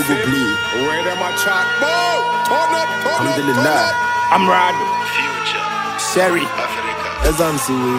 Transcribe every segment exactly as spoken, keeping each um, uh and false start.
Probably. Where them a chat? Turn up, turn up, turn up. I'm Rado. Future. Sherry. Africa. Ezamsiwe.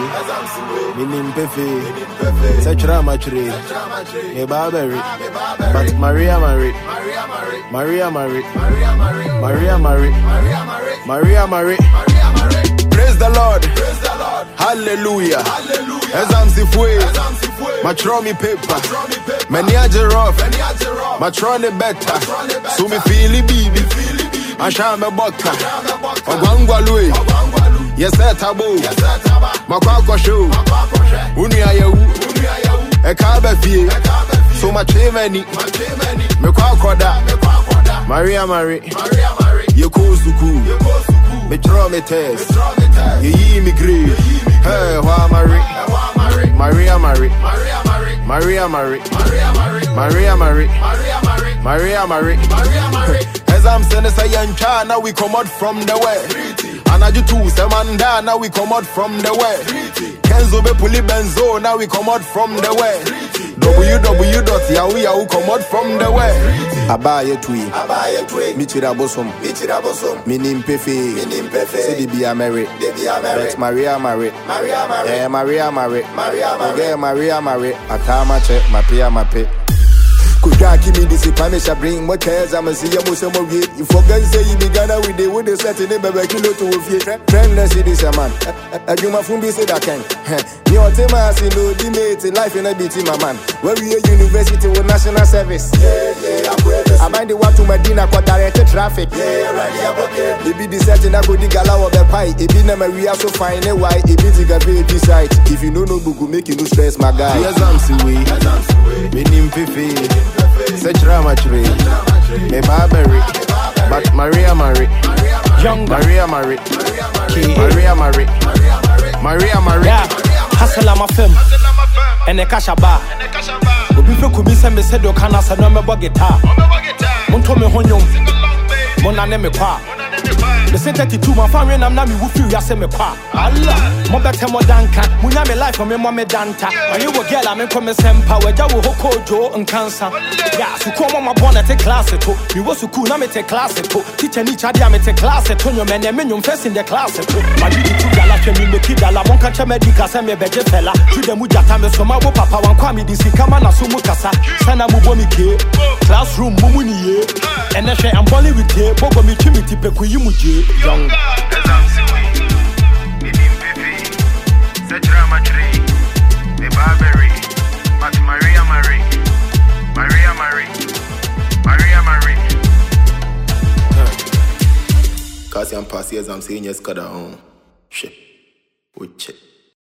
Minim Pefe. Sechra Machre. Me Barbary. But Maria Marie. Maria Marie. Maria Marie. Maria Marie. Praise the Lord. Hallelujah. Ezamsiwe. Matromi paper. Many a giraffe. Matroni better. So me feel it, baby. I shall me butter. Ogwangwa Louis. Yes, tabo. Makwakwa show. Uni ayewu. Ekabe fie. So much many. Me kwakwa da. Maria Marie. Ye kozuku. Me draw me test. Ye yi me grave. Hey, wa Marie. Maria Marie. Maria Marie. Maria Marie. Maria Marie. As I'm saying, say yancha, now we come out from the way. And I do too, Samanda, now we come out from the way. Kenzo be puli benzo, now we come out from the way. www dot yahoo yahoo come out from the way. Abaye tui, abaye tui. Michira bosom, michira bosom. Minim pefe, minim pefe. Say the be a Mary, the be a Mary. Maria Marie, Maria Marie, yeah Maria Marie, Maria Marie, yeah Maria Marie. Akama che, mapia mape. Could give me this if I bring more cares? I'm a see you most of you. You forget say you began with the wood set in the baby kilo to a few. Friendless it is a man. I do my phone be said I can. You are tema as you know, the mate life in a bit in my man. Where we are university with national service. Yeah, yeah, I'm I bind the one to Medina for directed traffic. Yeah, right, it be the setting I could dig a lot of the pie. It be never we also find a why it be the V I P site. If you know no book, make you no stress, my guy. Yes, I'm Siwe. Minim Pefe. Sechra Machre. Me Barbary. But Maria Marie. Young Maria Marie. Maria Marie. Maria Marie. Yeah. Hustle my film. And a kashaba. Obi fe ku mi se me se do kana sa no me bo guitar. Monto me honyo. Mona ne me kwa. The same thirty-two my family nam na me wo fi ya se me kwa. Allah. Mo bete mo danka. Munya me life me mo me danta. When you go girl I me come sempa. We ja wo hokojo and cancer. Yeah, so come my born at a class to. Me was cool na me te class to. Teacher ni chadi me te class to. No me ne me nyum first in the class to. My you two gala fe me me kidala. Mon ka che medical se me beje fella. Tu de mu jata me so ma wo papa wan kwa me disi kama na so mu kasa. Sana mu bo mi ke. Classroom mu mu ni ye. Ene hwe am balling with ye. Bogo mi twi mi tipe ku yi mu je. Young Sechra Machre. Me Barbary. But Maria Marie. Maria Marie. Maria Marie. Cause I'm past years, I'm saying yes, kada on. Shit. Oh, shit.